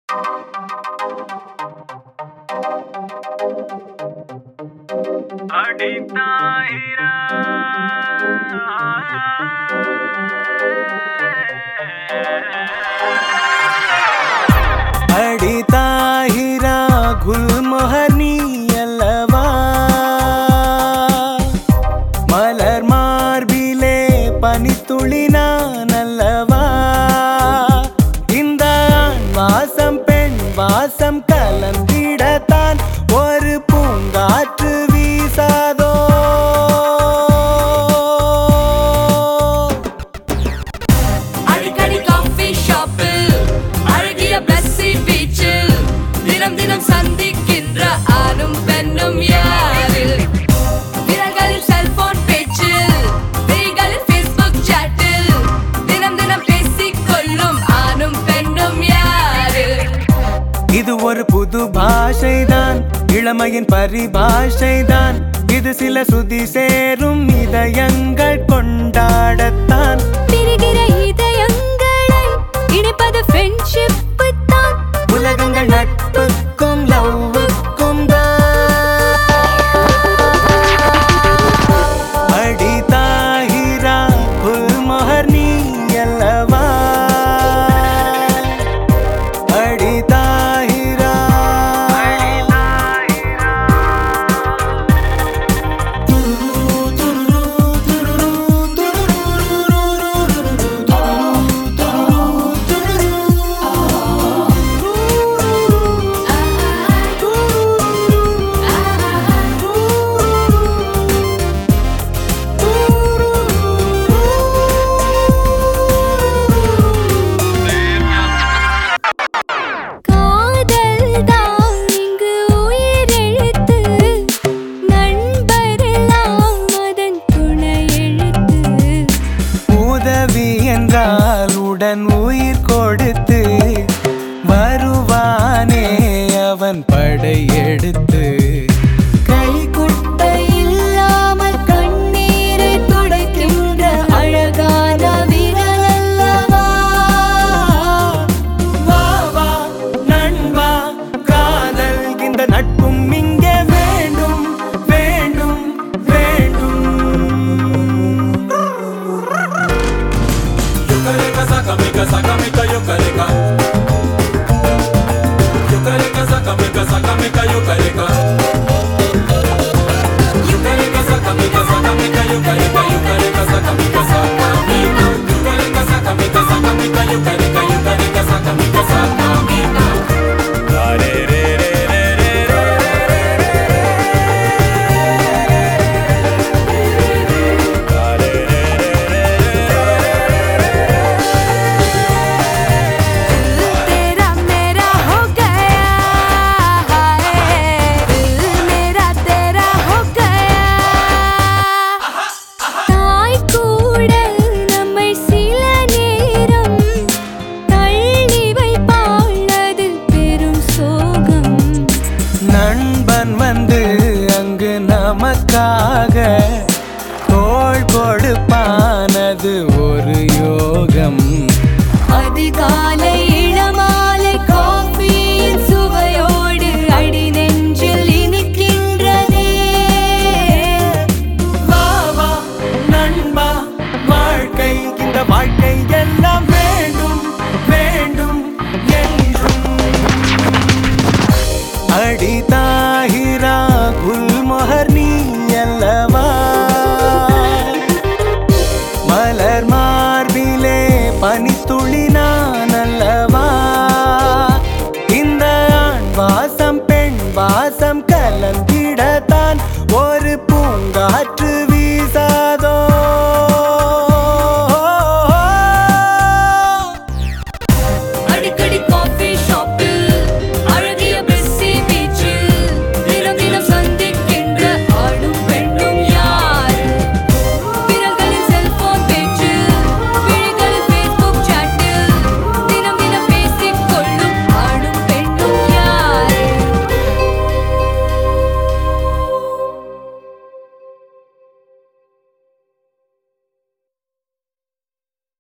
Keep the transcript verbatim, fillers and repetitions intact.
அடித்தாயிரா அடித்தாயிரா குல்மோஹர்னி அல்லவா மலர் மார்பிலே பனித்துளி நான் அல்லவா இந்த வாசம் பெண் வாசம் கலந்திடத்தான் ஒரு பூங்காற்று வீசாதோ அடிக்கடி காஃபி ஷாப்பில் அழகிய பிளஸ்ஸி பீச்சில் தினம் தினம் சந்திக்கின்ற ஆணும் பெண்ணும் யாரு விரல்களில் செல்போன் பேச்சில் கைகளில் ஃபேஸ்புக் சாட்டில் தினம் தினம் பேசிக் கொள்ளும் ஆணும் பெண்ணும் யாரு இது ஒரு புது பாஷைதான் இளமையின் பரிபாஷைதான் இது சில சுதி சேரும் இதயங்கள் கொண்டாடத்தான் பிரிகிற